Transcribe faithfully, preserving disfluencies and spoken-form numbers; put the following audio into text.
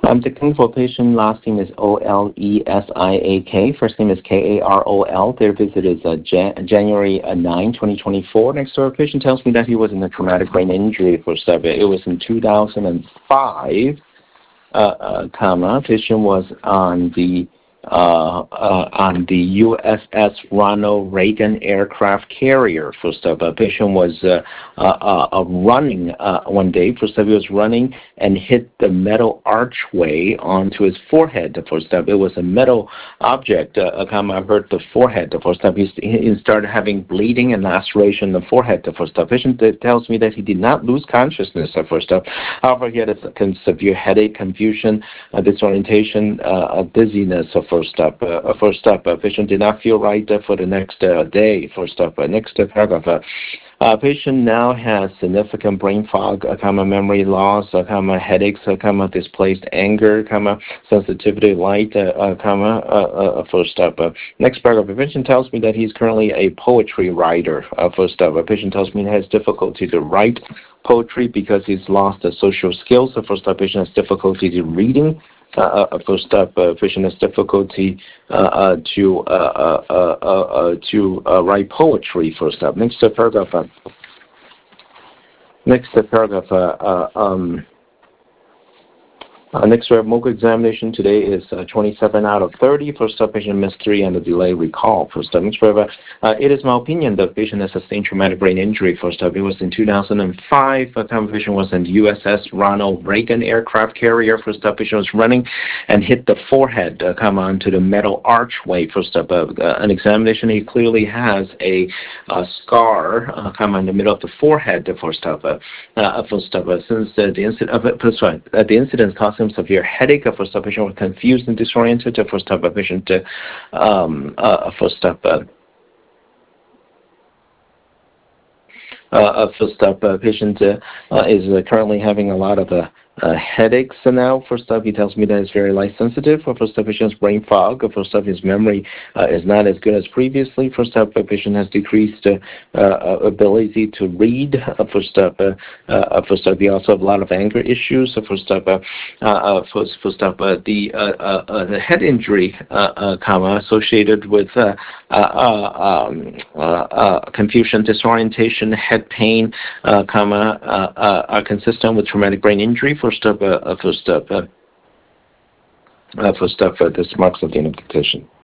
I'm the clinical patient. Last name is O L E S I A K. First name is K A R O L. Their visit is uh, Jan January ninth, twenty twenty-four. Next door patient tells me that he was in a traumatic brain injury for study. It was in two thousand five, uh, uh, comma. Patient was on the uh, uh, on the U S S Ronald Reagan aircraft carrier. First up, a patient was uh, uh, uh, running uh, one day. First up, he was running and hit the metal archway onto his forehead. The first step, it was a metal object. Uh, comma, hurt the forehead. The first step, he, he started having bleeding and laceration in the forehead. The first step, patient tells me that he did not lose consciousness. The first step, however, he had a severe headache, confusion, uh, disorientation, uh, dizziness. The first step, uh, first step, uh, patient did not feel right uh, for the next uh, day. First step, uh, next paragraph. Uh, Uh, patient now has significant brain fog, uh, comma, memory loss, uh, comma, headaches, uh, comma, displaced anger, comma, sensitivity to light, uh, uh, comma, uh, uh, first up. Uh, next paragraph, the patient tells me that he's currently a poetry writer. Uh, first up, a patient tells me he has difficulty to write poetry because he's lost the social skills. The first up, patient has difficulty to reading. Uh, uh, first up, uh, patient has difficulty uh, uh, to uh, uh, uh, uh, to uh, write poetry. First up, next uh, paragraph. Uh, next uh, paragraph. Uh, uh, um, Uh, next, we have MoCA examination. Today is uh, twenty-seven out of thirty. First up, patient missed three and a delay recall. First up, next, we have, uh, uh, it is my opinion that the patient has sustained traumatic brain injury. First up, it was in two thousand five. The time patient was in the U S S Ronald Reagan aircraft carrier. First up, patient was running and hit the forehead, uh, come on to the metal archway. First up, uh, uh, an examination, he clearly has a, a scar, uh, come on in the middle of the forehead. The first up, uh, uh, first up, uh, since uh, the incident, uh, sorry, uh, the incident caused him severe headache. First up, patient was confused and disoriented. First up, patient, uh, um, uh, first up, uh, uh, first up, uh, patient uh, uh, is uh, currently having a lot of uh, uh, headaches now. First up, he tells me that it's very light sensitive. First up, patient's brain fog. First up, his memory uh, is not as good as previously. First up, a patient has decreased uh, uh, ability to read. Uh, first up, uh, uh, first up, he also have a lot of anger issues. So first up, uh, uh, first, first up, uh, the uh, uh, uh, the head injury, uh, uh, comma, associated with uh, uh, uh, um, uh, uh, confusion, disorientation, head pain, uh, comma, uh, uh, are consistent with traumatic brain injury. First up, uh, first up, uh, uh, first up, uh, this marks of the identification.